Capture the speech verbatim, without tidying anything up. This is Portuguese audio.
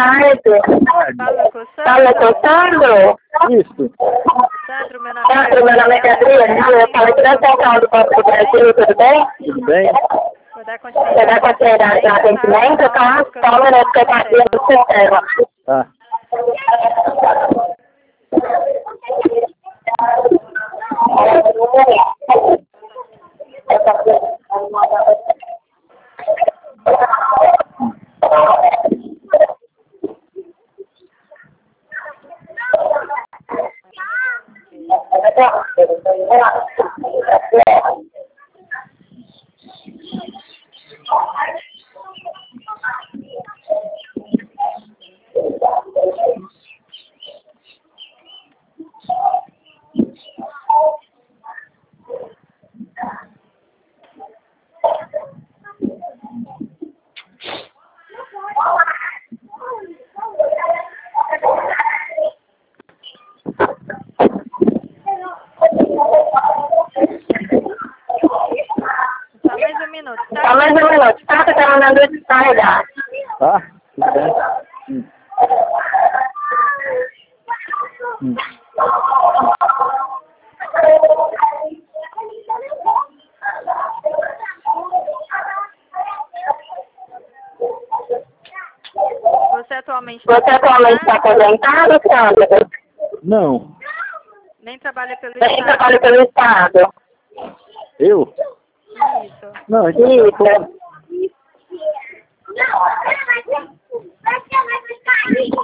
tarde. Fala com o Fala com o Sandro? Isso. Sandro, meu nome é Sandro, meu nome é Gabriela. Eu falo aqui da Central do Banco do Brasil, tudo bem? Tudo bem? Vou dar Você dá continuidade continuidade no atendimento, tá? Só um minuto que eu passei no sistema. Tá. Só mais um minuto, Só tá? mais um minuto, tá? Você tá mandando descarregar. Tá? Tudo bem? Hum. Hum. Você atualmente tá Você atualmente está aposentado, Sandro? Não. nem trabalha pelo Você Estado? trabalha pelo Estado? Eu? Isso. Não, então... Isso.